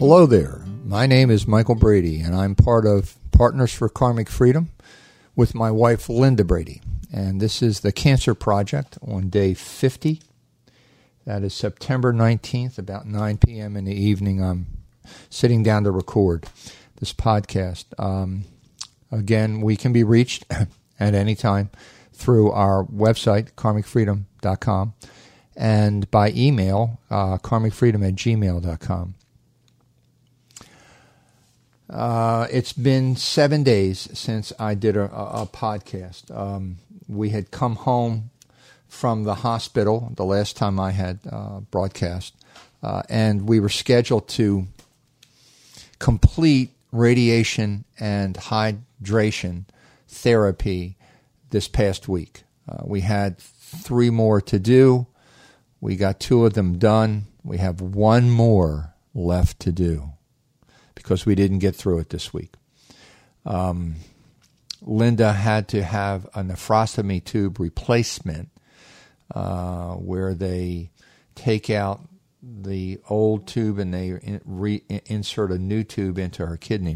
Hello there. My name is Michael Brady, and I'm part of Partners for Karmic Freedom with my wife, Linda Brady. And this is the Cancer Project on day 50. That is September 19th, about 9 p.m. in the evening. I'm sitting down to record this podcast. Again, we can be reached at any time through our website, karmicfreedom.com, and by email, karmicfreedom@gmail.com. It's been 7 days since I did a podcast. We had come home from the hospital the last time I had broadcast, and we were scheduled to complete radiation and hydration therapy this past week. We had 3 more to do. We got 2 of them done. We have 1 more left to do because we didn't get through it this week. Linda had to have a nephrostomy tube replacement where they take out the old tube and they insert a new tube into her kidney.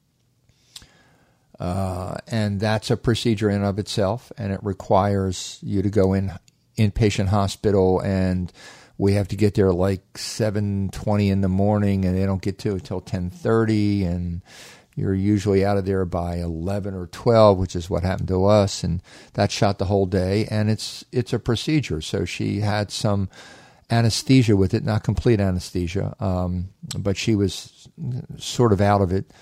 And that's a procedure in and of itself, and it requires you to go in inpatient hospital, and we have to get there like 7:20 in the morning, and they don't get to it until 10:30, and you're usually out of there by 11 or 12, which is what happened to us, and that shot the whole day, and it's a procedure. So she had some anesthesia with it, not complete anesthesia, but she was sort of out of it.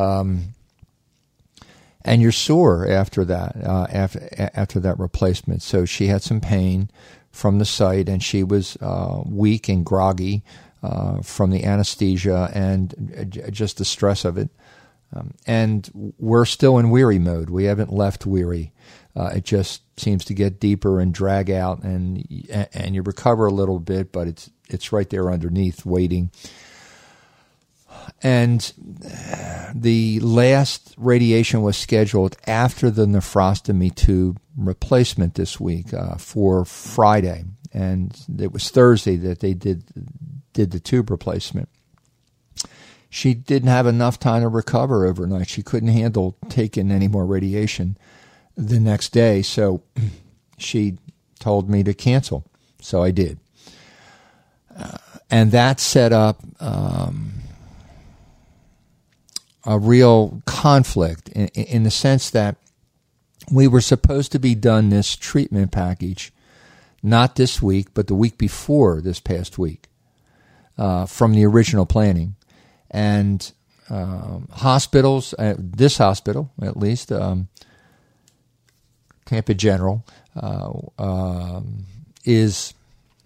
And you're sore after that, after that replacement. So she had some pain from the site, and she was weak and groggy from the anesthesia and just the stress of it. And we're still in weary mode. We haven't left weary. It just seems to get deeper and drag out, and you recover a little bit, but it's right there underneath waiting. And the last radiation was scheduled after the nephrostomy tube replacement this week for Friday, and it was Thursday that they did the tube replacement. She didn't have enough time to recover overnight. She couldn't handle taking any more radiation the next day, so she told me to cancel. So I did. And that set up a real conflict in the sense that we were supposed to be done this treatment package not this week, but the week before this past week from the original planning. And hospitals, this hospital at least, Tampa General, is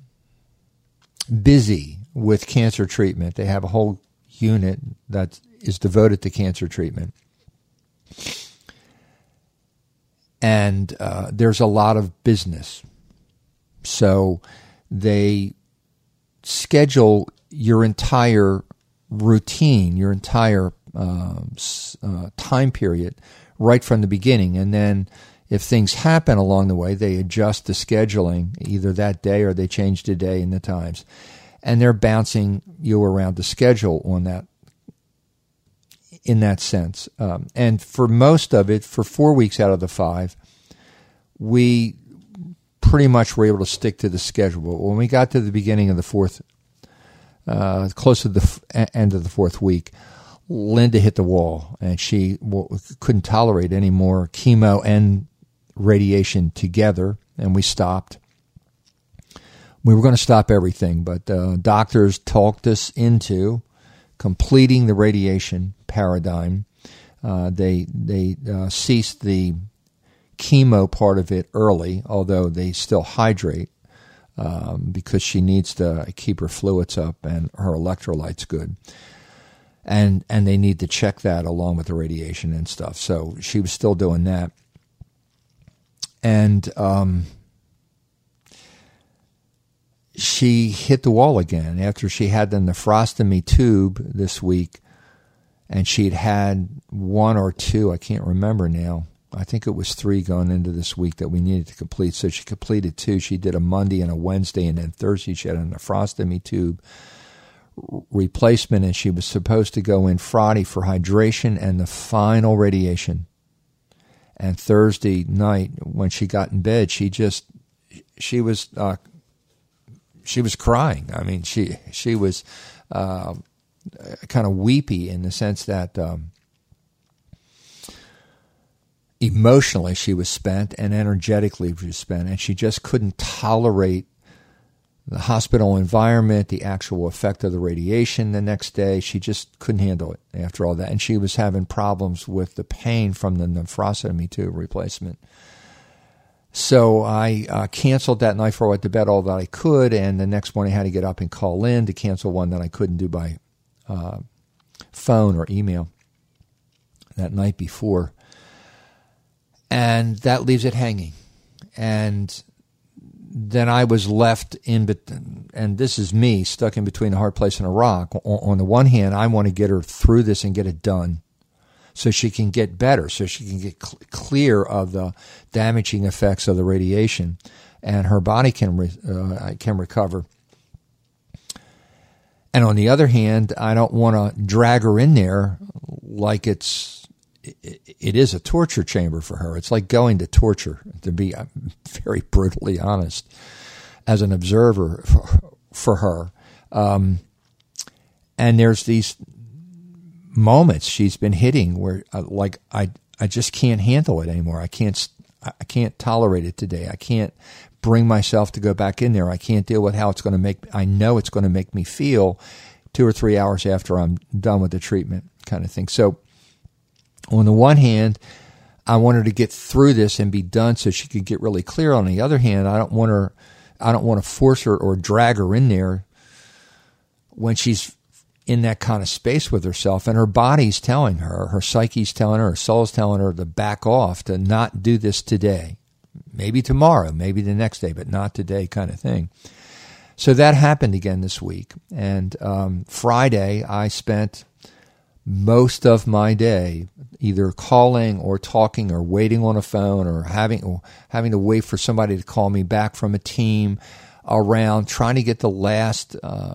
busy with cancer treatment. They have a whole unit that is devoted to cancer treatment. And there's a lot of business. So they schedule your entire routine, your entire time period right from the beginning. And then if things happen along the way, they adjust the scheduling either that day or they change the day and the times. And they're bouncing you around the schedule on that, in that sense. And for most of it, for 4 weeks out of the 5, we pretty much were able to stick to the schedule. But when we got to the beginning of the 4th, close to the end of the 4th week, Linda hit the wall, and she couldn't tolerate any more chemo and radiation together, and we stopped. We were going to stop everything, but doctors talked us into completing the radiation paradigm. They ceased the chemo part of it early, although they still hydrate because she needs to keep her fluids up and her electrolytes good. And they need to check that along with the radiation and stuff. So she was still doing that. And she hit the wall again after she had the nephrostomy tube this week, and she'd had 1 or 2, I can't remember now. I think it was 3 going into this week that we needed to complete. So she completed 2. She did a Monday and a Wednesday, and then Thursday she had a nephrostomy tube replacement, and she was supposed to go in Friday for hydration and the final radiation. And Thursday night, when she got in bed, she was crying. I mean, she was kind of weepy in the sense that emotionally she was spent and energetically she was spent, and she just couldn't tolerate the hospital environment, the actual effect of the radiation the next day. She just couldn't handle it after all that. And she was having problems with the pain from the nephrostomy tube replacement. So I canceled that night before I went to bed all that I could, and the next morning I had to get up and call in to cancel one that I couldn't do by phone or email that night before. And that leaves it hanging. And then I was left and this is me, stuck in between a hard place and a rock. On the one hand, I want to get her through this and get it done so she can get better, so she can get clear of the damaging effects of the radiation, and her body can recover. And on the other hand, I don't want to drag her in there like it is a torture chamber for her. It's like going to torture, to be very brutally honest, as an observer for her. And there's these moments she's been hitting where, I just can't handle it anymore. I can't tolerate it today. I can't bring myself to go back in there. I can't deal with how it's going to make. I know it's going to make me feel 2 or 3 hours after I'm done with the treatment, kind of thing. So, on the one hand, I want her to get through this and be done so she could get really clear. On the other hand, I don't want to force her or drag her in there when she's in that kind of space with herself, and her body's telling her, her psyche's telling her soul's telling her to back off, to not do this today. Maybe tomorrow, maybe the next day, but not today, kind of thing. So that happened again this week. And Friday, I spent most of my day either calling or talking or waiting on a phone or having to wait for somebody to call me back from a team around trying to get the last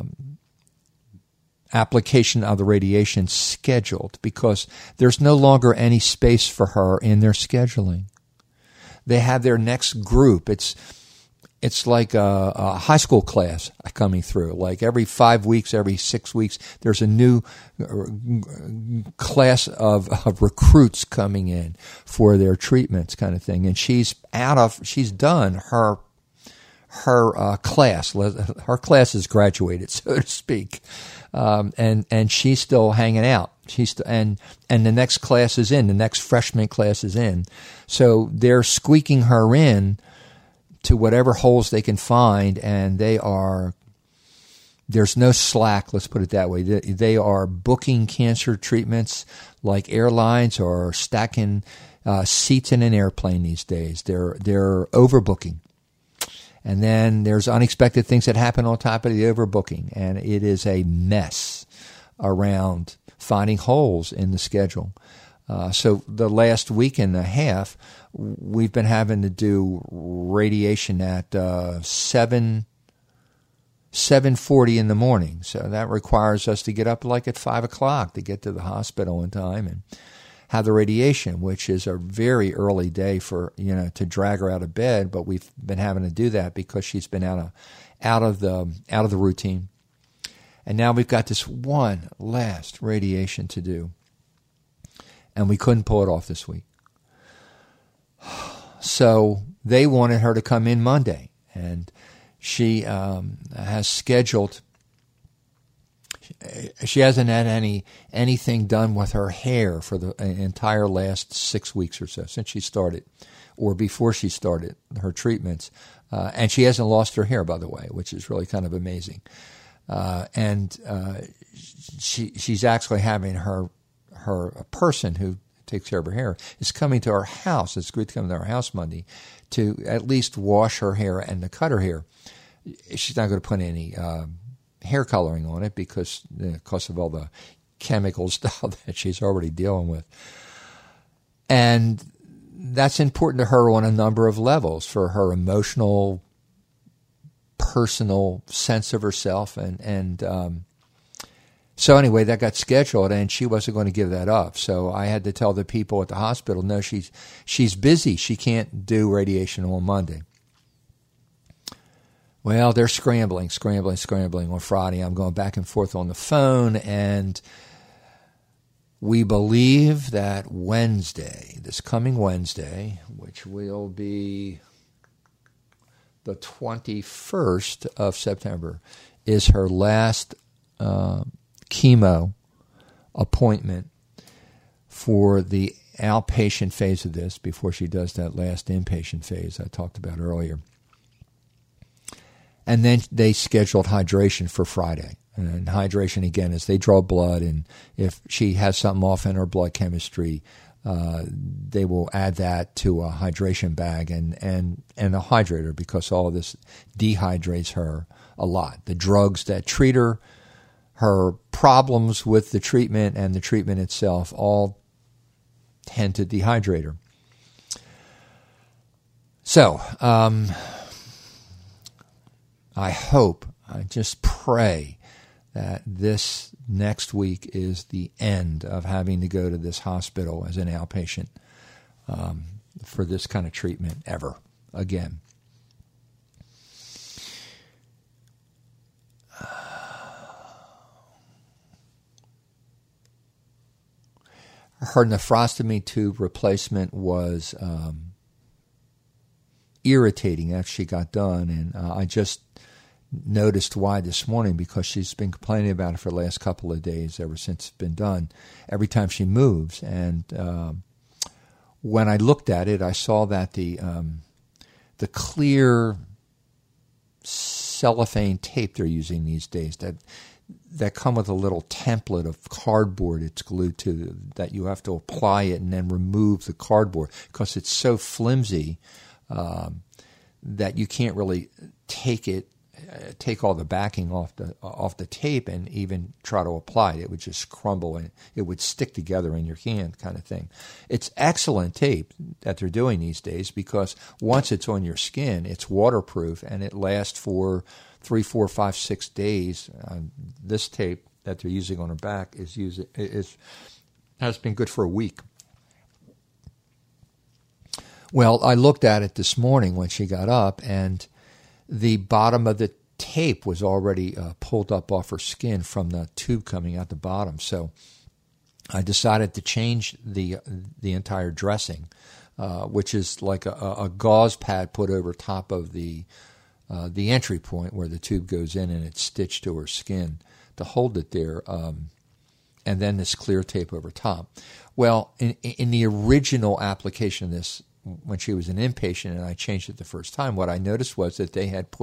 application of the radiation scheduled, because there's no longer any space for her in their scheduling. They have their next group. It's like a high school class coming through. Like every 5 weeks, every 6 weeks, there's a new class of recruits coming in for their treatments, kind of thing. And she's done her class. Her class has graduated, so to speak. And she's still hanging out. And the next class is in. The next freshman class is in. So they're squeaking her in to whatever holes they can find, and there's no slack, let's put it that way. They are booking cancer treatments like airlines or stacking seats in an airplane these days. They're overbooking. And then there's unexpected things that happen on top of the overbooking, and it is a mess around finding holes in the schedule. So the last week and a half, we've been having to do radiation at 7:40 in the morning. So that requires us to get up like at 5 o'clock to get to the hospital in time and have the radiation, which is a very early day for, to drag her out of bed. But we've been having to do that because she's been out of the routine. And now we've got this one last radiation to do. And we couldn't pull it off this week. So they wanted her to come in Monday. And she has scheduled, she hasn't had anything done with her hair for the entire last 6 weeks or so, since she started, or before she started her treatments. And she hasn't lost her hair, by the way, which is really kind of amazing. She's actually having her person who takes care of her hair is coming to our house. It's agreed to come to our house Monday to at least wash her hair and to cut her hair. She's not going to put any hair coloring on it because of all the chemical stuff that she's already dealing with. And that's important to her on a number of levels, for her emotional, personal sense of herself and So anyway, that got scheduled, and she wasn't going to give that up. So I had to tell the people at the hospital, no, she's busy. She can't do radiation on Monday. Well, they're scrambling on Friday. I'm going back and forth on the phone, and we believe that Wednesday, this coming Wednesday, which will be the 21st of September, is her last chemo appointment for the outpatient phase of this before she does that last inpatient phase I talked about earlier. And then they scheduled hydration for Friday. And hydration, again, is they draw blood, and if she has something off in her blood chemistry, they will add that to a hydration bag and a hydrator, because all of this dehydrates her a lot. The drugs that treat her problems with the treatment and the treatment itself all tend to dehydrate her. So, I just pray that this next week is the end of having to go to this hospital as an outpatient for this kind of treatment ever again. Her nephrostomy tube replacement was irritating after she got done, and I just noticed why this morning, because she's been complaining about it for the last couple of days ever since it's been done, every time she moves. And when I looked at it, I saw that the clear cellophane tape they're using these days, that come with a little template of cardboard it's glued to, that you have to apply it and then remove the cardboard because it's so flimsy that you can't really take all the backing off the tape and even try to apply it. It would just crumble and it would stick together in your hand, kind of thing. It's excellent tape that they're doing these days, because once it's on your skin, it's waterproof and it lasts for 3, 4, 5, 6 days. This tape that they're using on her back has been good for a week. Well, I looked at it this morning when she got up, and the bottom of the tape was already pulled up off her skin from the tube coming out the bottom. So I decided to change the entire dressing, which is like a gauze pad put over top of the entry point where the tube goes in, and it's stitched to her skin to hold it there, and then this clear tape over top. Well, in the original application of this, when she was an inpatient and I changed it the first time, what I noticed was that they had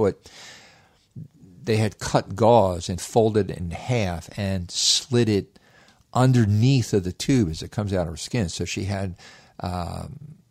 cut gauze and folded it in half and slid it underneath of the tube as it comes out of her skin. So she had a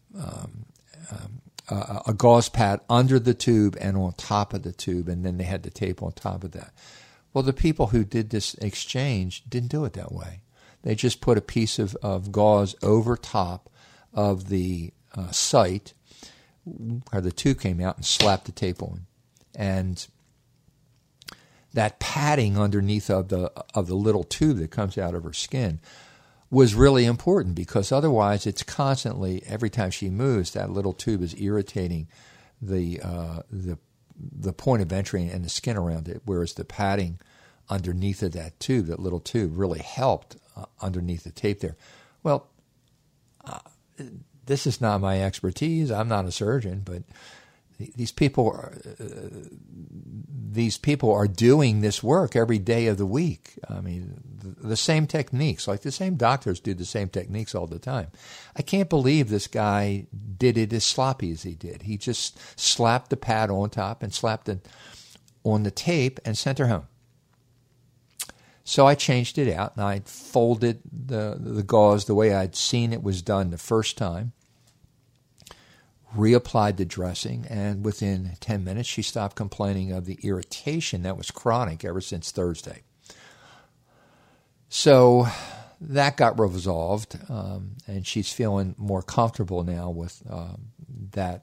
gauze pad under the tube and on top of the tube, and then they had the tape on top of that. Well, the people who did this exchange didn't do it that way. They just put a piece of gauze over top of the site where the tube came out and slapped the tape on. And that padding underneath of the little tube that comes out of her skin was really important, because otherwise it's constantly, every time she moves, that little tube is irritating the point of entry and the skin around it, whereas the padding underneath of that tube, that little tube, really helped underneath the tape there. Well, this is not my expertise. I'm not a surgeon, but these people are doing this work every day of the week. I mean, the same techniques, like the same doctors do the same techniques all the time. I can't believe this guy did it as sloppy as he did. He just slapped the pad on top and slapped it on the tape and sent her home. So I changed it out, and I folded the gauze the way I'd seen it was done the first time, reapplied the dressing, and within 10 minutes she stopped complaining of the irritation that was chronic ever since Thursday. So that got resolved, and she's feeling more comfortable now with that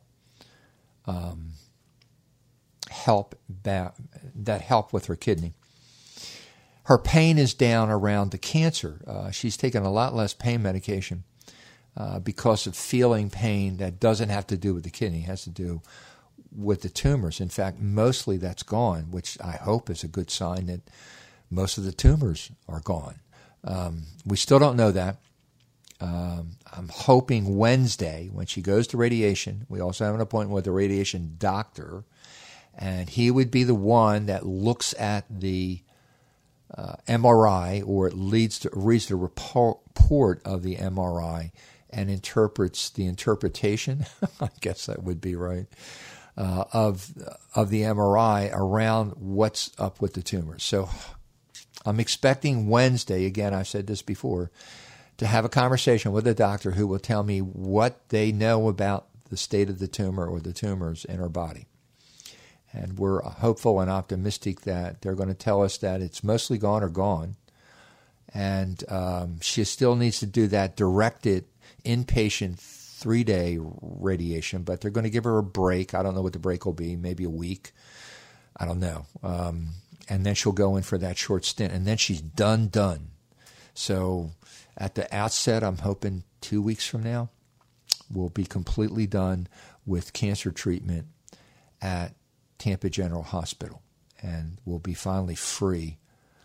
help with her kidney. her pain is down around the cancer. She's taken a lot less pain medication because of feeling pain that doesn't have to do with the kidney. It has to do with the tumors. In fact, mostly that's gone, which I hope is a good sign that most of the tumors are gone. We still don't know that. I'm hoping Wednesday, when she goes to radiation, we also have an appointment with a radiation doctor, and he would be the one that looks at the MRI, or it reads the report of the MRI and interprets the interpretation, I guess that would be right, of the MRI around what's up with the tumors. So I'm expecting Wednesday, again, I've said this before, to have a conversation with a doctor who will tell me what they know about the state of the tumor or the tumors in her body. And we're hopeful and optimistic that they're going to tell us that it's mostly gone or gone. And she still needs to do that directed inpatient 3-day radiation, but they're going to give her a break. I don't know what the break will be, maybe a week. I don't know. And then she'll go in for that short stint, and then she's done. So at the outset, I'm hoping 2 weeks from now, we'll be completely done with cancer treatment at Tampa General Hospital, and we'll be finally free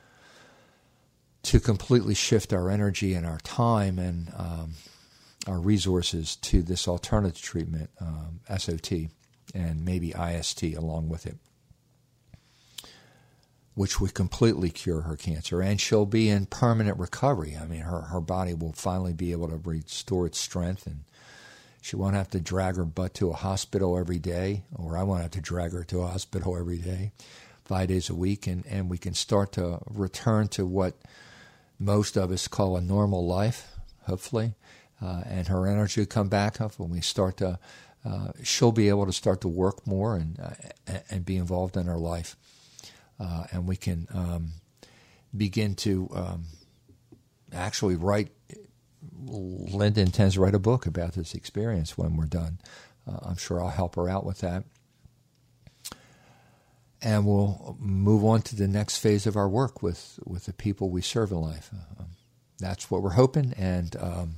to completely shift our energy and our time and our resources to this alternative treatment, SOT, and maybe IST along with it, which would completely cure her cancer. And she'll be in permanent recovery. I mean, her body will finally be able to restore its strength, and she won't have to drag her butt to a hospital every day, or I won't have to drag her to a hospital every day, 5 days a week, and we can start to return to what most of us call a normal life, hopefully, and her energy will come back. Hopefully, when we start to, she'll be able to start to work more and be involved in her life, and we can begin to actually write. Linda intends to write a book about this experience when we're done. I'm sure I'll help her out with that. And we'll move on to the next phase of our work with the people we serve in life. That's what we're hoping, and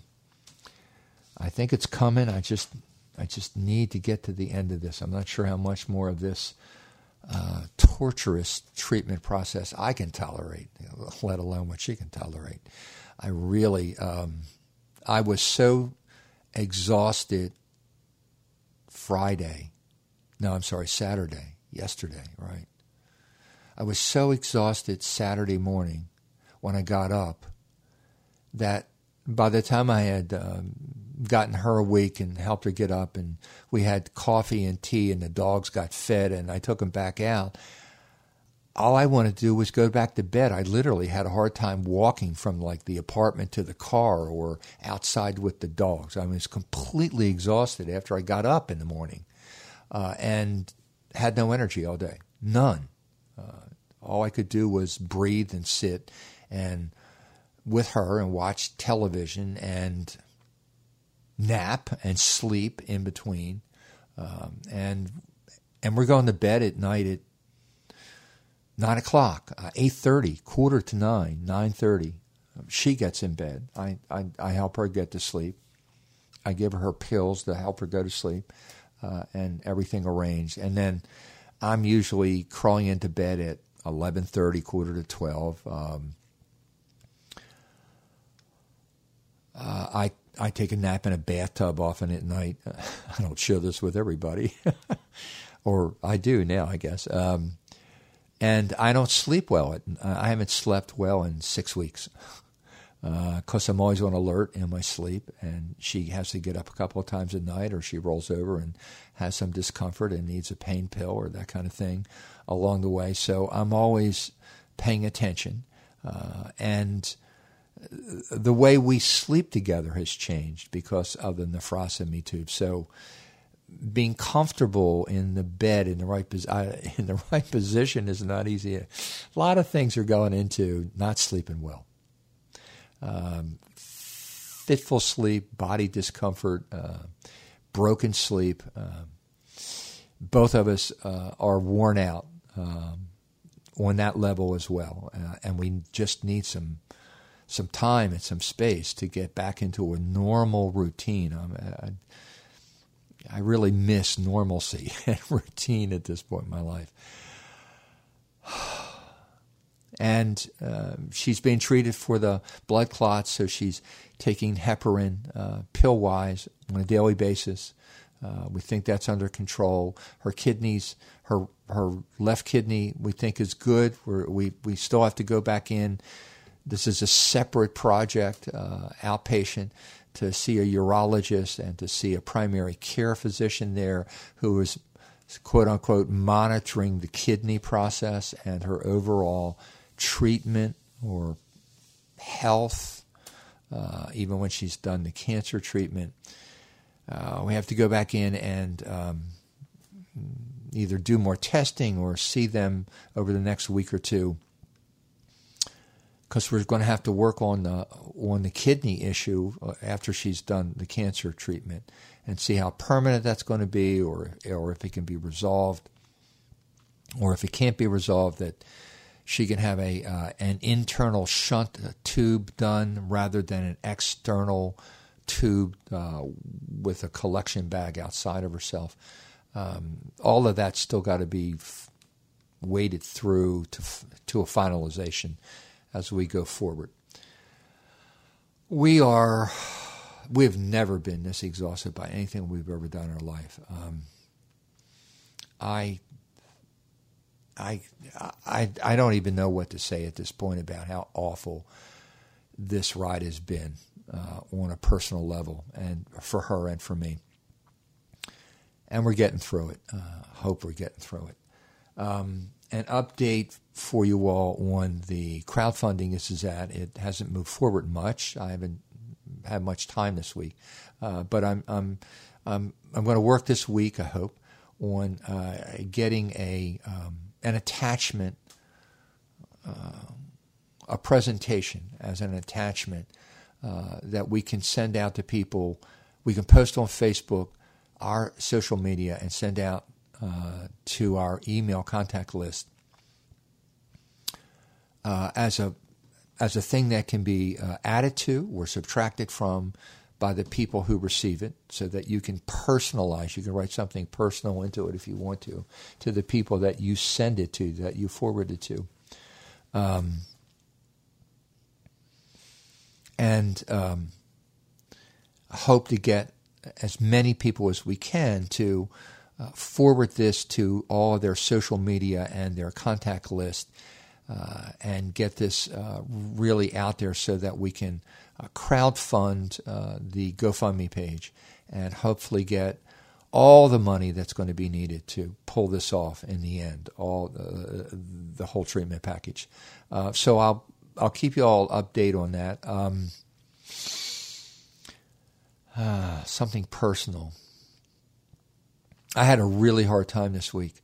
I think it's coming. I just need to get to the end of this. I'm not sure how much more of this torturous treatment process I can tolerate, let alone what she can tolerate. I really, I was so exhausted Saturday, yesterday, right? I was so exhausted Saturday morning when I got up that by the time I had gotten her awake and helped her get up, and we had coffee and tea and the dogs got fed and I took them back out, all I wanted to do was go back to bed. I literally had a hard time walking from like the apartment to the car or outside with the dogs. I was completely exhausted after I got up in the morning and had no energy all day. None. All I could do was breathe and sit and with her and watch television and nap and sleep in between. And we're going to bed at night at 9 o'clock, 8:30, 8:45, 9:30. She gets in bed. I help her get to sleep. I give her pills to help her go to sleep, and everything arranged. And then I'm usually crawling into bed at 11:30, 11:45. I take a nap in a bathtub often at night. I don't share this with everybody, or I do now, I guess. And I don't sleep well. I haven't slept well in 6 weeks because I'm always on alert in my sleep. And she has to get up a couple of times a night, or she rolls over and has some discomfort and needs a pain pill or that kind of thing along the way. So I'm always paying attention. And the way we sleep together has changed because of the nephrostomy tube. So being comfortable in the bed in the right position is not easy. A lot of things are going into not sleeping well. Fitful sleep, body discomfort, broken sleep. Both of us are worn out on that level as well. And we just need some time and some space to get back into a normal routine. I really miss normalcy and routine at this point in my life. And she's being treated for the blood clots, so she's taking heparin pill-wise on a daily basis. We think that's under control. Her kidneys, her left kidney, we think is good. We still have to go back in. This is a separate project, outpatient, to see a urologist and to see a primary care physician there who is, quote unquote, monitoring the kidney process and her overall treatment or health, even when she's done the cancer treatment. We have to go back in and either do more testing or see them over the next week or two, because we're going to have to work on the kidney issue after she's done the cancer treatment and see how permanent that's going to be, or if it can be resolved, or if it can't be resolved, that she can have an internal shunt tube done rather than an external tube with a collection bag outside of herself. All of that's still got to be waded through to a finalization as we go forward. We've never been this exhausted by anything we've ever done in our life. I don't even know what to say at this point about how awful this ride has been on a personal level, and for her and for me. And we're getting through it. Hope we're getting through it. An update for you all on the crowdfunding. This is at. It hasn't moved forward much. I haven't had much time this week, but I'm going to work this week, I hope, on getting an attachment, a presentation as an attachment that we can send out to people. We can post on Facebook, our social media, and send out to our email contact list as a thing that can be added to or subtracted from by the people who receive it, so that you can personalize. You can write something personal into it if you want to the people that you send it to, that you forward it to. And hope to get as many people as we can to forward this to all of their social media and their contact list, and get this really out there so that we can crowdfund the GoFundMe page and hopefully get all the money that's going to be needed to pull this off in the end, all the whole treatment package. So I'll keep you all update on that. Something personal. I had a really hard time this week.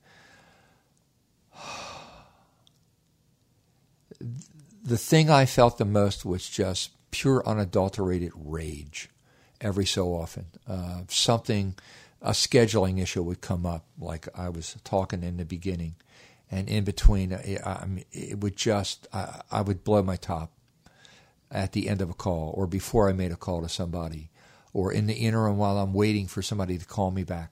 The thing I felt the most was just pure unadulterated rage every so often. A scheduling issue would come up, like I was talking in the beginning, and in between, it would just, I would blow my top at the end of a call, or before I made a call to somebody, or in the interim while I'm waiting for somebody to call me back.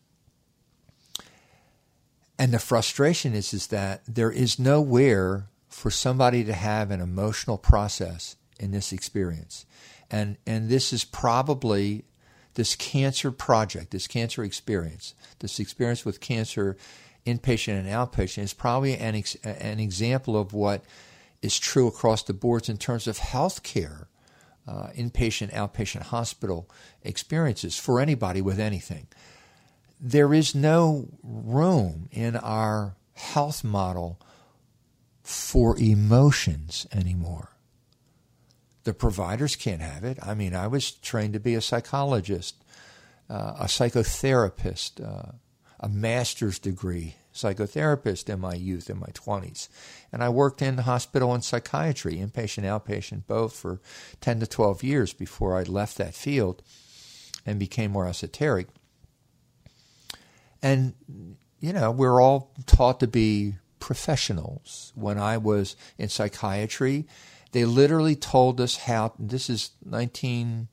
And the frustration is that there is nowhere for somebody to have an emotional process in this experience. And this is probably, this cancer project, this cancer experience, this experience with cancer, inpatient and outpatient, is probably an example of what is true across the boards in terms of healthcare, inpatient, outpatient hospital experiences for anybody with anything. There is no room in our health model for emotions anymore. The providers can't have it. I mean, I was trained to be a psychologist, a psychotherapist, a master's degree psychotherapist in my youth, in my 20s. And I worked in the hospital in psychiatry, inpatient, outpatient, both, for 10 to 12 years before I left that field and became more esoteric. And, you know, we're all taught to be professionals. When I was in psychiatry, they literally told us how, this is 1980s,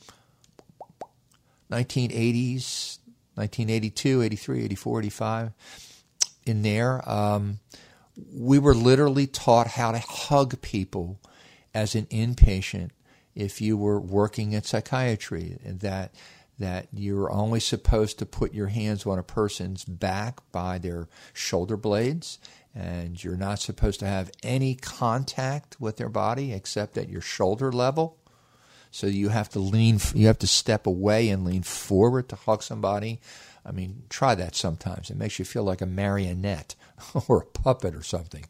1982, 83, 84, 85, in there. We were literally taught how to hug people as an inpatient if you were working in psychiatry, and that you're only supposed to put your hands on a person's back by their shoulder blades, and you're not supposed to have any contact with their body except at your shoulder level. So you have to step away and lean forward to hug somebody. I mean, try that sometimes. It makes you feel like a marionette or a puppet or something.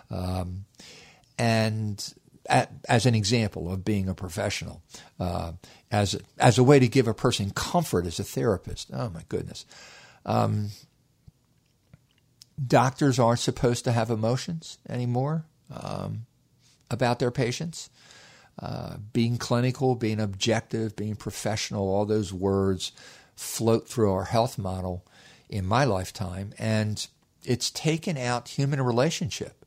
As an example of being a professional, as a way to give a person comfort as a therapist. Oh, my goodness. Doctors aren't supposed to have emotions anymore about their patients. Being clinical, being objective, being professional, all those words float through our health model in my lifetime, and it's taken out human relationship.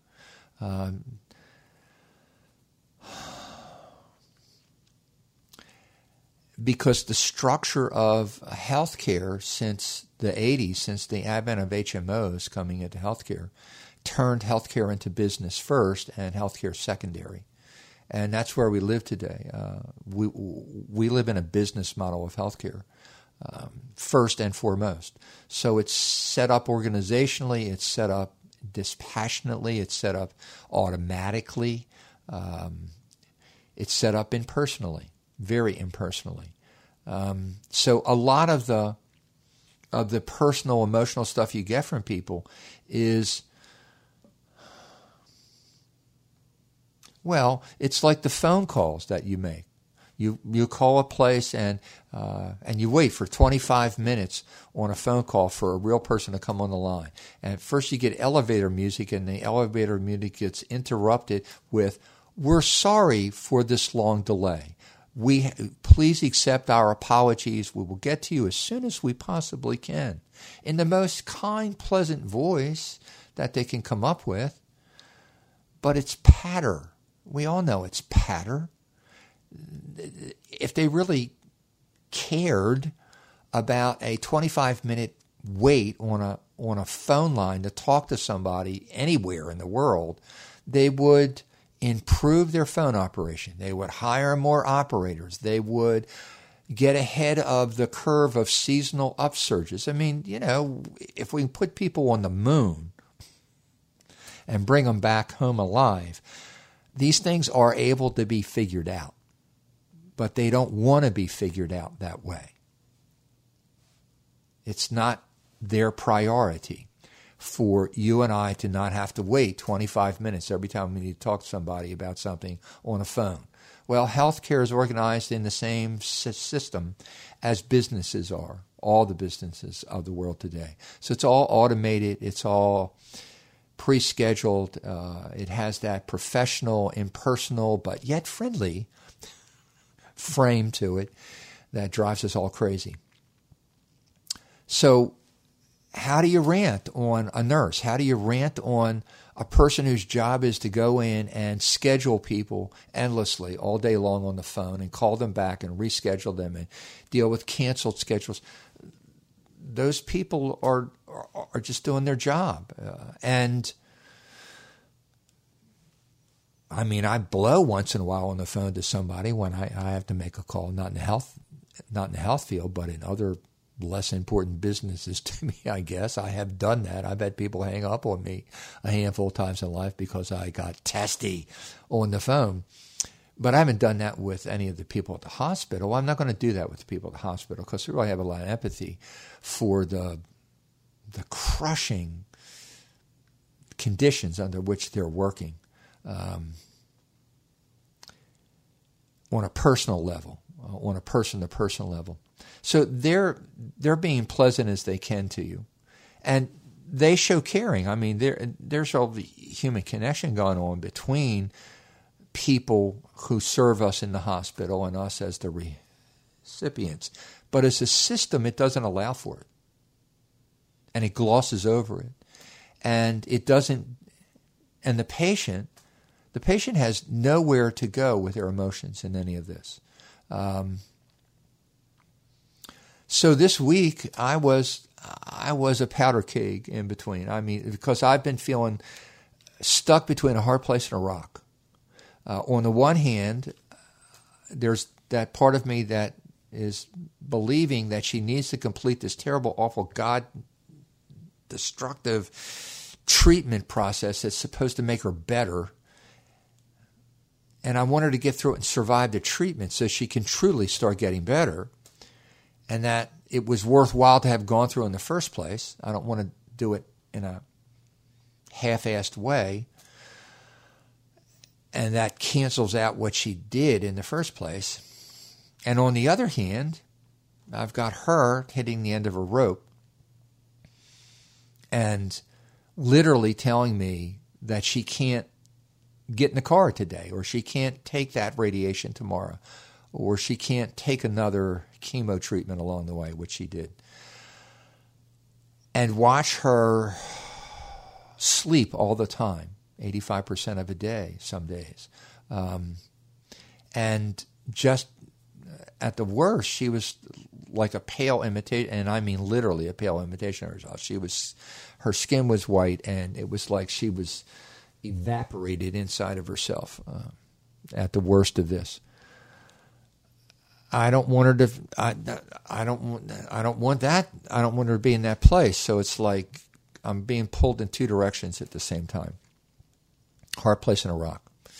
Because the structure of healthcare since the 80s, since the advent of HMOs coming into healthcare, turned healthcare into business first and healthcare secondary. And that's where we live today. We live in a business model of healthcare, first and foremost. So it's set up organizationally, it's set up dispassionately, it's set up automatically, it's set up impersonally. Very impersonally. So a lot of the personal, emotional stuff you get from people is, well, it's like the phone calls that you make. You call a place and you wait for 25 minutes on a phone call for a real person to come on the line. And first you get elevator music, and the elevator music gets interrupted with, "We're sorry for this long delay. Please accept our apologies. We will get to you as soon as we possibly can," in the most kind, pleasant voice that they can come up with. But it's patter. We all know it's patter. If they really cared about a 25-minute wait on a phone line to talk to somebody anywhere in the world, they would improve their phone operation. They would hire more operators. They would get ahead of the curve of seasonal upsurges. I mean, if we can put people on the moon and bring them back home alive, these things are able to be figured out. But they don't want to be figured out that way. It's not their priority for you and I to not have to wait 25 minutes every time we need to talk to somebody about something on a phone. Well, healthcare is organized in the same system as businesses are, all the businesses of the world today. So it's all automated. It's all pre-scheduled. It has that professional, impersonal, but yet friendly frame to it that drives us all crazy. So how do you rant on a nurse? How do you rant on a person whose job is to go in and schedule people endlessly all day long on the phone and call them back and reschedule them and deal with canceled schedules? Those people are just doing their job. And I mean, I blow once in a while on the phone to somebody when I have to make a call, not in the health field, but in other less important businesses to me, I guess. I have done that. I've had people hang up on me a handful of times in life because I got testy on the phone. But I haven't done that with any of the people at the hospital. I'm not going to do that with the people at the hospital because I really have a lot of empathy for the crushing conditions under which they're working on a personal level, on a person-to-person level. So they're being pleasant as they can to you, and they show caring. I mean, there's all the human connection going on between people who serve us in the hospital and us as the recipients. But as a system, it doesn't allow for it, and it glosses over it, and it doesn't And the patient has nowhere to go with their emotions in any of this. So this week I was a powder keg in between. I mean, because I've been feeling stuck between a hard place and a rock. On the one hand, there's that part of me that is believing that she needs to complete this terrible, awful, God-destructive treatment process that's supposed to make her better. And I want her to get through it and survive the treatment so she can truly start getting better. And that it was worthwhile to have gone through in the first place. I don't want to do it in a half-assed way. And that cancels out what she did in the first place. And on the other hand, I've got her hitting the end of a rope and literally telling me that she can't get in the car today, or she can't take that radiation tomorrow, or she can't take another chemo treatment along the way, which she did. And watch her sleep all the time, 85% of a day, some days. And just at the worst, she was like a pale imitation, and I mean literally a pale imitation of herself. Her skin was white, and it was like she was evaporated inside of herself at the worst of this. I don't want her to. I don't want that. I don't want her to be in that place. So it's like I'm being pulled in two directions at the same time. Hard place and a rock.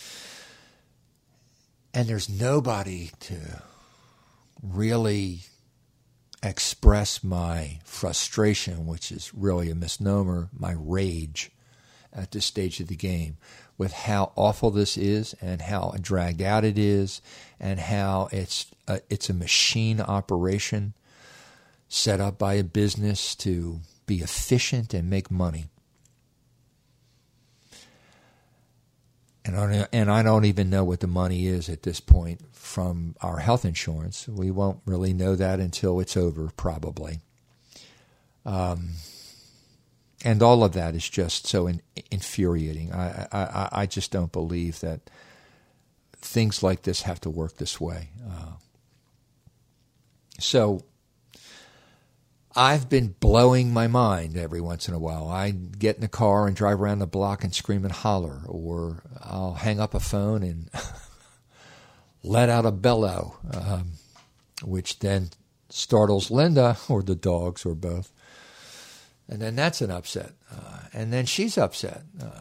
And there's nobody to really express my frustration, which is really a misnomer, my rage at this stage of the game, with how awful this is and how dragged out it is and how it's a machine operation set up by a business to be efficient and make money. And I don't even know what the money is at this point from our health insurance. We won't really know that until it's over, probably. And all of that is just so infuriating. I just don't believe that things like this have to work this way. So I've been blowing my mind every once in a while. I get in the car and drive around the block and scream and holler, or I'll hang up a phone and let out a bellow, which then startles Linda or the dogs or both. And then that's an upset. And then she's upset.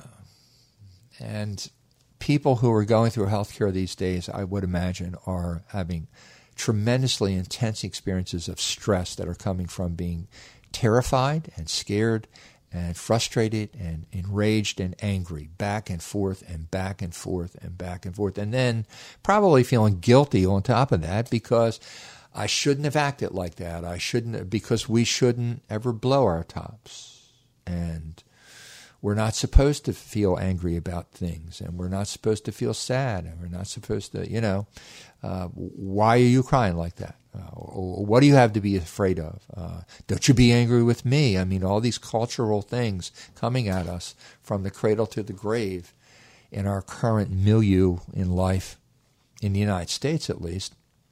And people who are going through healthcare these days, I would imagine, are having tremendously intense experiences of stress that are coming from being terrified and scared and frustrated and enraged and angry, back and forth and back and forth and back and forth. And then probably feeling guilty on top of that because I shouldn't have acted like that. Because we shouldn't ever blow our tops. And we're not supposed to feel angry about things, and we're not supposed to feel sad, and we're not supposed to, why are you crying like that? What do you have to be afraid of? Don't you be angry with me? I mean, all these cultural things coming at us from the cradle to the grave in our current milieu in life, in the United States at least,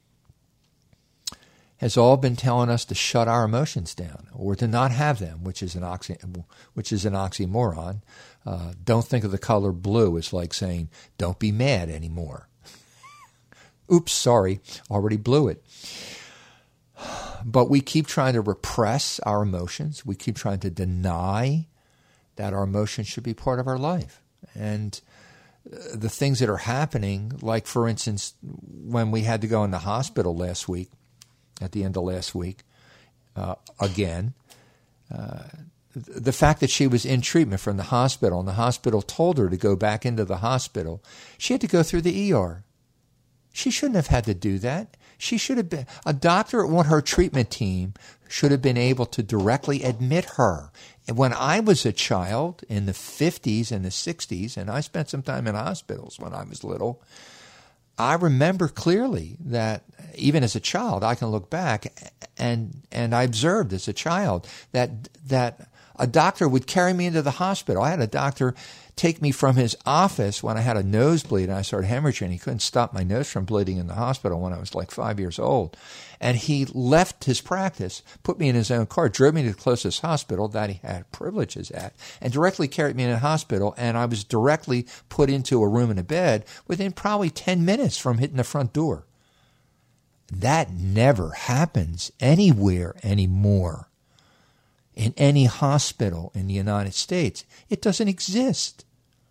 has all been telling us to shut our emotions down or to not have them, which is an oxymoron. Don't think of the color blue as like saying, don't be mad anymore. Oops, sorry, already blew it. But we keep trying to repress our emotions. We keep trying to deny that our emotions should be part of our life. And the things that are happening, like, for instance, when we had to go in the hospital last week, at the end of last week, again, the fact that she was in treatment from the hospital, and the hospital told her to go back into the hospital, she had to go through the ER. She shouldn't have had to do that. She should have been, a doctor on her treatment team should have been able to directly admit her. And when I was a child in the 50s and the 60s, and I spent some time in hospitals when I was little, I remember clearly that even as a child, I can look back and I observed as a child that a doctor would carry me into the hospital. I had a doctor take me from his office when I had a nosebleed and I started hemorrhaging. He couldn't stop my nose from bleeding in the hospital when I was like 5 years old. And he left his practice, put me in his own car, drove me to the closest hospital that he had privileges at, and directly carried me in a hospital. And I was directly put into a room and a bed within probably 10 minutes from hitting the front door. That never happens anywhere anymore. In any hospital in the United States. It doesn't exist.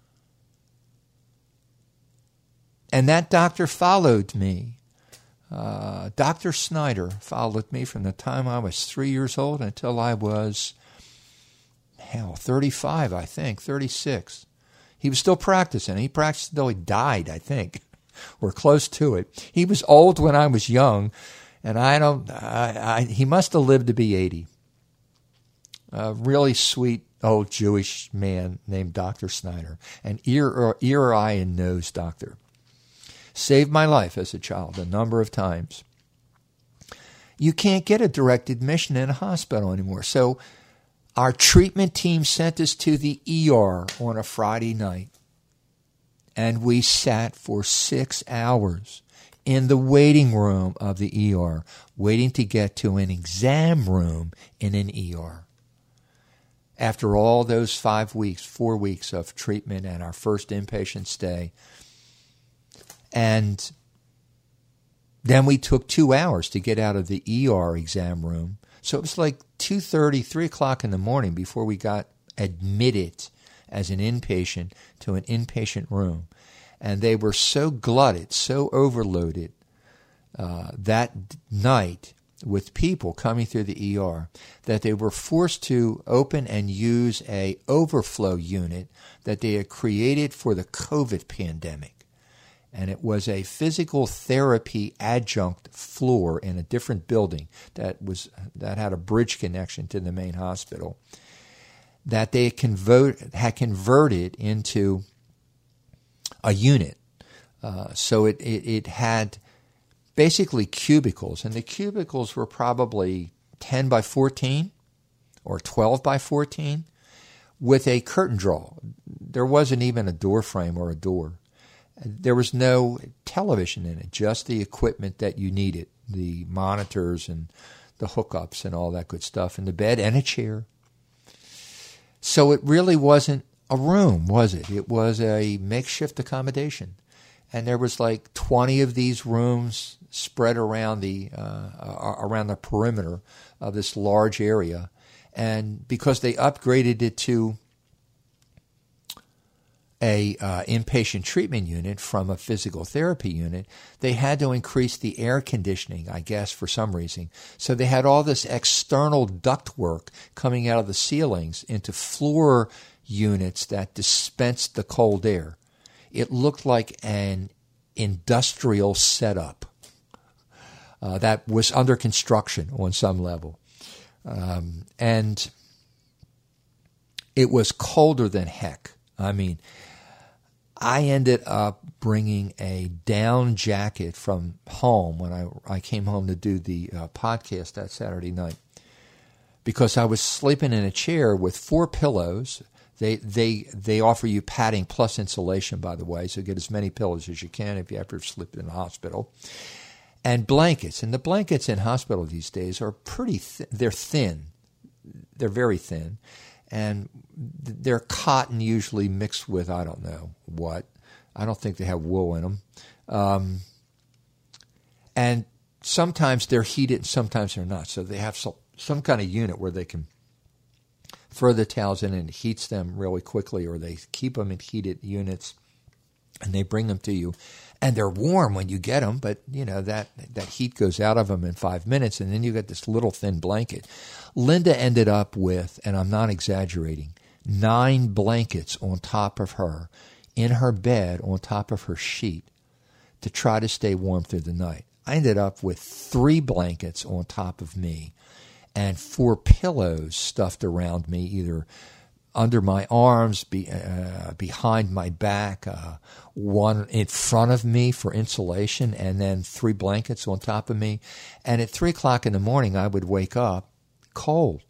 And that doctor followed me. Dr. Snyder followed me from the time I was 3 years old until I was, 35, I think, 36. He was still practicing. He practiced until he died, I think, or close to it. He was old when I was young, and he must have lived to be 80. A really sweet old Jewish man named Dr. Snyder, an ear, eye, and nose doctor. Saved my life as a child a number of times. You can't get a direct admission in a hospital anymore. So our treatment team sent us to the ER on a Friday night. And we sat for 6 hours in the waiting room of the ER, waiting to get to an exam room in an ER. After all those 4 weeks of treatment and our first inpatient stay. And then we took 2 hours to get out of the ER exam room. So it was like 2:30, 3 o'clock in the morning before we got admitted as an inpatient to an inpatient room. And they were so glutted, so overloaded that night with people coming through the ER that they were forced to open and use a overflow unit that they had created for the COVID pandemic. And it was a physical therapy adjunct floor in a different building that had a bridge connection to the main hospital that they had converted into a unit. So it had basically cubicles, and the cubicles were probably 10 by 14 or 12 by 14 with a curtain draw. There wasn't even a door frame or a door. There was no television in it, just the equipment that you needed, the monitors and the hookups and all that good stuff, and the bed and a chair. So it really wasn't a room, was it? It was a makeshift accommodation. And there was like 20 of these rooms spread around the perimeter of this large area. And because they upgraded it to a inpatient treatment unit from a physical therapy unit, they had to increase the air conditioning, I guess, for some reason. So they had all this external ductwork coming out of the ceilings into floor units that dispensed the cold air. It looked like an industrial setup that was under construction on some level. And it was colder than heck. I mean, I ended up bringing a down jacket from home when I came home to do the podcast that Saturday night because I was sleeping in a chair with 4 pillows. They offer you padding plus insulation, by the way, so get as many pillows as you can if you have to sleep in a hospital. And blankets. And the blankets in hospital these days are pretty thin. They're thin. They're very thin. And they're cotton usually mixed with, I don't know what. I don't think they have wool in them. And sometimes they're heated and sometimes they're not. So they have some kind of unit where they can throw the towels in and it heats them really quickly, or they keep them in heated units and they bring them to you. And they're warm when you get them, but you know that heat goes out of them in 5 minutes, and then you get this little thin blanket. Linda ended up with, and I'm not exaggerating, 9 blankets on top of her, in her bed, on top of her sheet, to try to stay warm through the night. I ended up with 3 blankets on top of me and 4 pillows stuffed around me, either under my arms, behind my back, one in front of me for insulation, and then 3 blankets on top of me. And at 3 o'clock in the morning, I would wake up cold.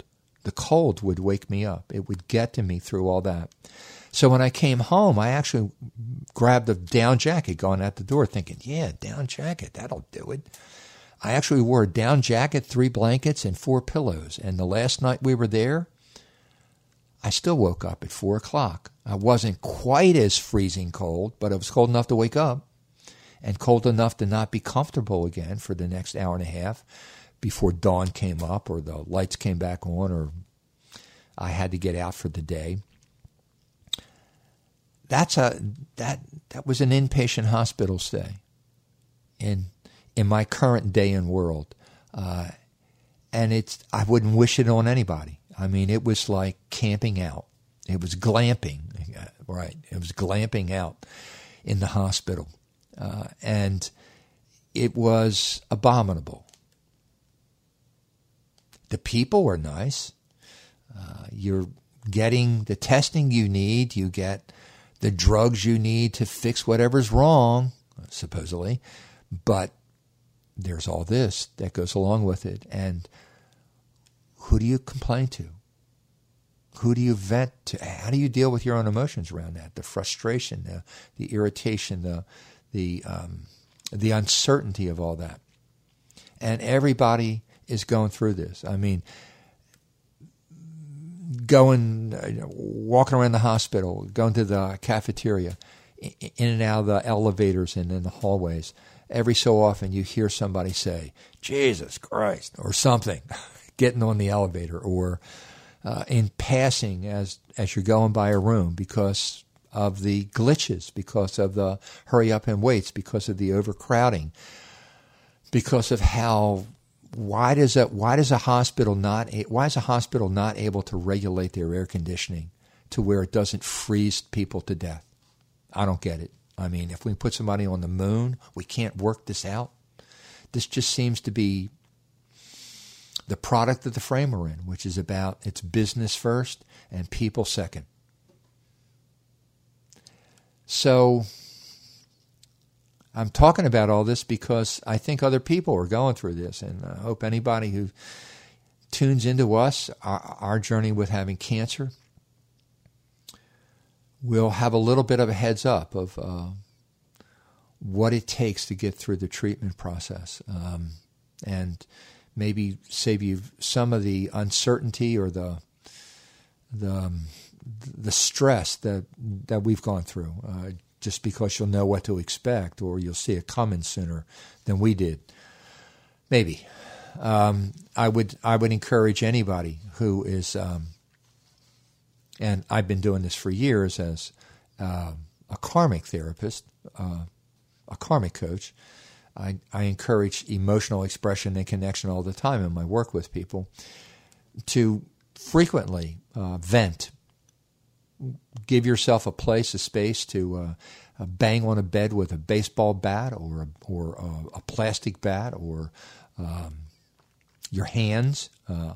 The cold would wake me up. It would get to me through all that. So when I came home, I actually grabbed a down jacket going out the door thinking, yeah, down jacket, that'll do it. I actually wore a down jacket, 3 blankets, and 4 pillows. And the last night we were there, I still woke up at 4 o'clock. I wasn't quite as freezing cold, but it was cold enough to wake up and cold enough to not be comfortable again for the next hour and a half before dawn came up or the lights came back on or I had to get out for the day. That was an inpatient hospital stay in my current day and world. And I wouldn't wish it on anybody. I mean, it was like camping out. It was glamping, right? It was glamping out in the hospital. And it was abominable. The people were nice. You're getting the testing you need. You get the drugs you need to fix whatever's wrong, supposedly. But there's all this that goes along with it. And who do you complain to? Who do you vent to? How do you deal with your own emotions around that? The frustration, the irritation, the uncertainty of all that. And everybody is going through this. I mean, walking around the hospital, going to the cafeteria, in and out of the elevators and in the hallways. Every so often you hear somebody say, Jesus Christ, or something, getting on the elevator, or in passing as you're going by a room because of the glitches, because of the hurry up and waits, because of the overcrowding, because of why is a hospital not able to regulate their air conditioning to where it doesn't freeze people to death? I don't get it. I mean, if we put somebody on the moon, we can't work this out. This just seems to be the product of the frame we're in, which is about it's business first and people second. So I'm talking about all this because I think other people are going through this, and I hope anybody who tunes into us, our journey with having cancer, will have a little bit of a heads up of what it takes to get through the treatment process, and maybe save you some of the uncertainty or the stress that we've gone through. Just because you'll know what to expect, or you'll see it coming sooner than we did. Maybe. I would encourage anybody who is, and I've been doing this for years as a karmic therapist, a karmic coach. I encourage emotional expression and connection all the time in my work with people to frequently vent. Give yourself a place, a space to bang on a bed with a baseball bat or a plastic bat or your hands.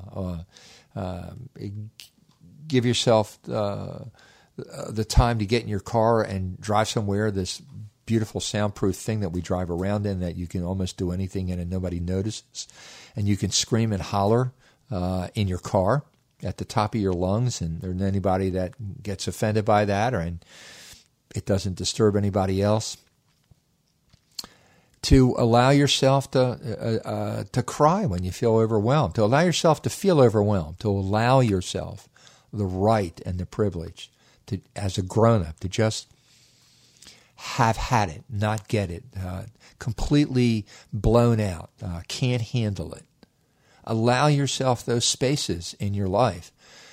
Give yourself the time to get in your car and drive somewhere, this beautiful soundproof thing that we drive around in that you can almost do anything in and nobody notices. And you can scream and holler in your car at the top of your lungs, and there's anybody that gets offended by that, and it doesn't disturb anybody else. To allow yourself to cry when you feel overwhelmed, to allow yourself to feel overwhelmed, to allow yourself the right and the privilege to, as a grown-up, to just have had it, not get it, completely blown out, can't handle it. Allow yourself those spaces in your life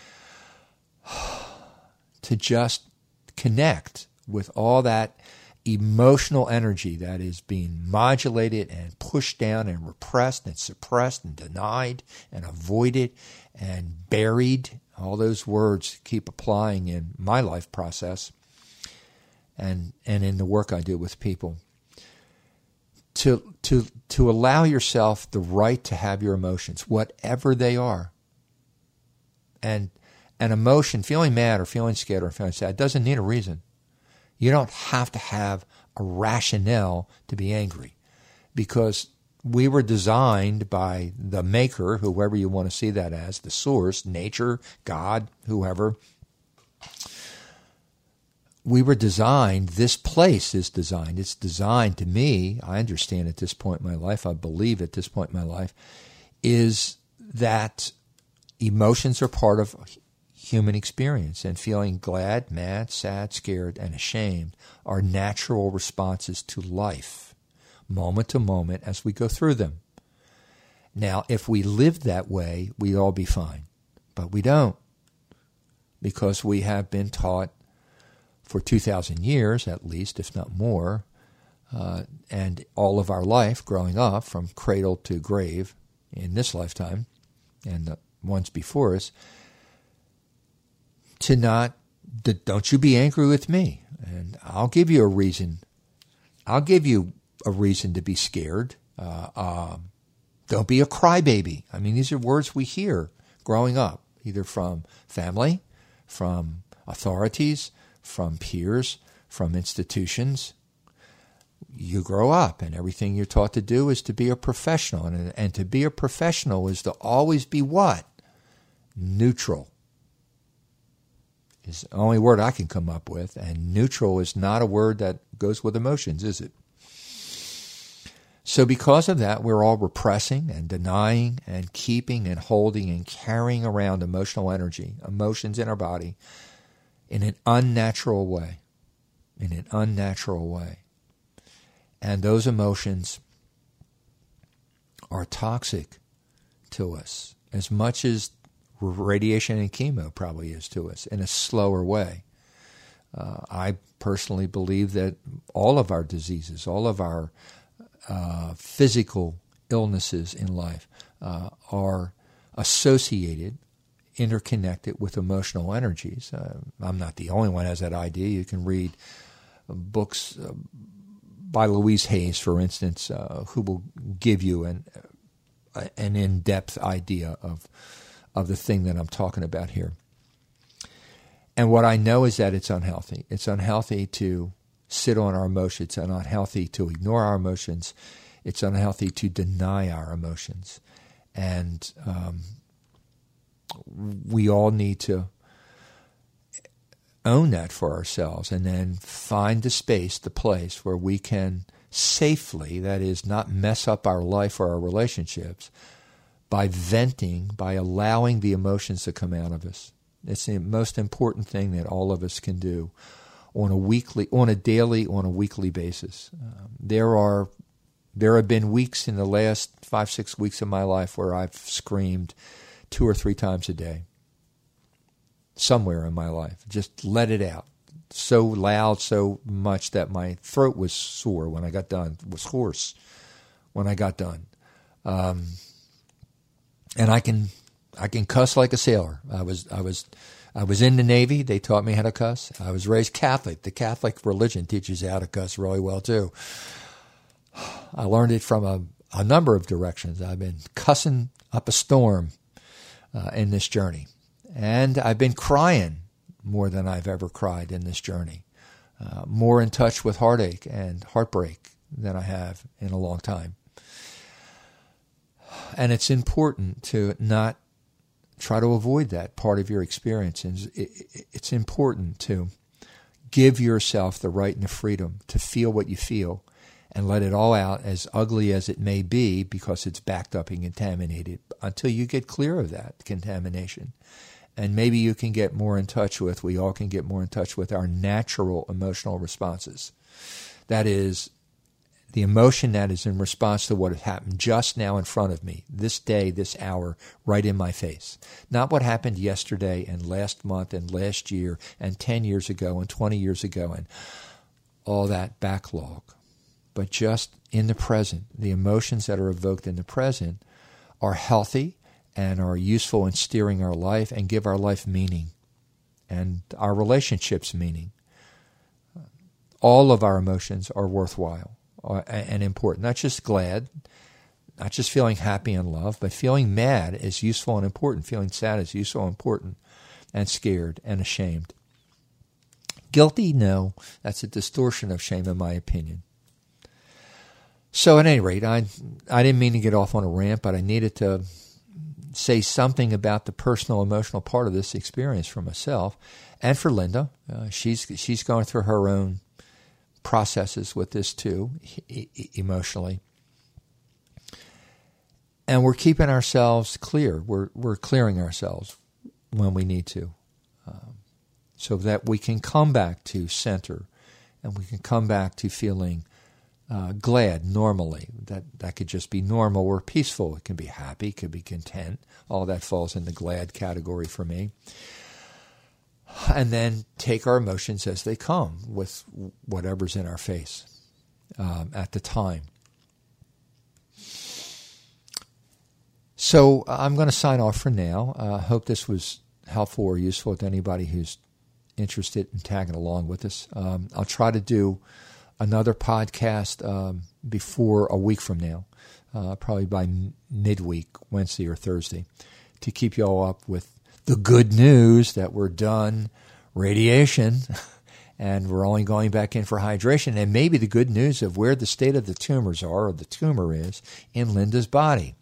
to just connect with all that emotional energy that is being modulated and pushed down and repressed and suppressed and denied and avoided and buried. All those words keep applying in my life process and in the work I do with people. To allow yourself the right to have your emotions, whatever they are. And an emotion, feeling mad or feeling scared or feeling sad, doesn't need a reason. You don't have to have a rationale to be angry, because we were designed by the maker, whoever you want to see that as, the source, nature, God, whoever. We were designed, this place is designed. It's designed to me, I understand at this point in my life, I believe at this point in my life, is that emotions are part of human experience, and feeling glad, mad, sad, scared, and ashamed are natural responses to life, moment to moment as we go through them. Now, if we lived that way, we'd all be fine. But we don't, because we have been taught for 2,000 years, at least, if not more, and all of our life growing up, from cradle to grave in this lifetime and the ones before us, to don't you be angry with me, and I'll give you a reason. I'll give you a reason to be scared. Don't be a crybaby. I mean, these are words we hear growing up, either from family, from authorities, from peers, from institutions. You grow up, and everything you're taught to do is to be a professional. And to be a professional is to always be what? Neutral. Is the only word I can come up with. And neutral is not a word that goes with emotions, is it? So because of that, we're all repressing and denying and keeping and holding and carrying around emotional energy, emotions in our body, in an unnatural way. In an unnatural way. And those emotions are toxic to us, as much as radiation and chemo probably is to us, in a slower way. I personally believe that all of our diseases, all of our physical illnesses in life are associated, interconnected with emotional energies. I'm not the only one who has that idea. You can read books by Louise Hayes, for instance, who will give you an in-depth idea of the thing that I'm talking about here. And what I know is that it's unhealthy. It's unhealthy to sit on our emotions. It's unhealthy to ignore our emotions. It's unhealthy to deny our emotions. And we all need to own that for ourselves, and then find the space, the place where we can safely, that is, not mess up our life or our relationships by venting, by allowing the emotions to come out of us. It's the most important thing that all of us can do on a daily, basis. There have been weeks in the last 5-6 weeks of my life where I've screamed 2 or 3 times a day. Somewhere in my life. Just let it out. So loud, so much that my throat was sore when I got done. It was hoarse when I got done. And I can cuss like a sailor. I was in the Navy. They taught me how to cuss. I was raised Catholic. The Catholic religion teaches you how to cuss really well too. I learned it from a number of directions. I've been cussing up a storm in this journey. And I've been crying more than I've ever cried in this journey. More in touch with heartache and heartbreak than I have in a long time. And it's important to not try to avoid that part of your experience. And it's important to give yourself the right and the freedom to feel what you feel and let it all out, as ugly as it may be, because it's backed up and contaminated, until you get clear of that contamination. And maybe you can get more in touch with, we all can get more in touch with our natural emotional responses. That is, the emotion that is in response to what has happened just now in front of me, this day, this hour, right in my face. Not what happened yesterday and last month and last year and 10 years ago and 20 years ago and all that backlog. But just in the present, the emotions that are evoked in the present are healthy and are useful in steering our life and give our life meaning and our relationships meaning. All of our emotions are worthwhile and important. Not just glad, not just feeling happy and love, but feeling mad is useful and important. Feeling sad is useful and important, and scared and ashamed. Guilty? No, that's a distortion of shame in my opinion. So at any rate, I didn't mean to get off on a rant, but I needed to say something about the personal, emotional part of this experience for myself and for Linda. She's going through her own processes with this too, emotionally. And we're keeping ourselves clear. We're clearing ourselves when we need to, so that we can come back to center, and we can come back to feeling glad normally. That could just be normal or peaceful. It can be happy, it could be content. All that falls in the glad category for me. And then take our emotions as they come with whatever's in our face at the time. So I'm going to sign off for now. I hope this was helpful or useful to anybody who's interested in tagging along with us. I'll try to do another podcast before a week from now, probably by midweek, Wednesday or Thursday, to keep you all up with the good news that we're done radiation and we're only going back in for hydration, and maybe the good news of where the state of the tumors are, or the tumor is, in Linda's body.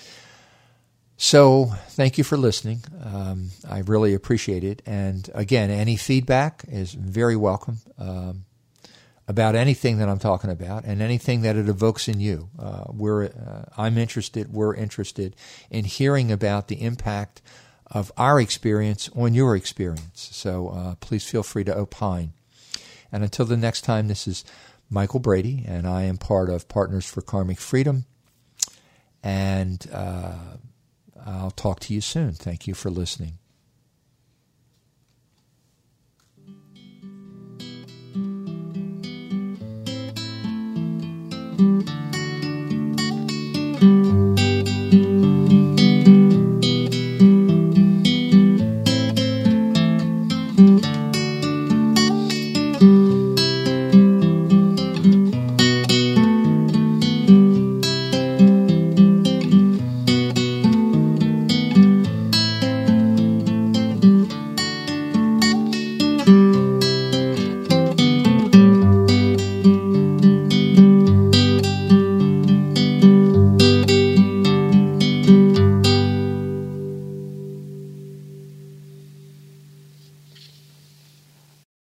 So thank you for listening. I really appreciate it. And again, any feedback is very welcome about anything that I'm talking about and anything that it evokes in you. I'm interested, we're interested in hearing about the impact of our experience on your experience. So please feel free to opine. And until the next time, this is Michael Brady, and I am part of Partners for Karmic Freedom. And I'll talk to you soon. Thank you for listening.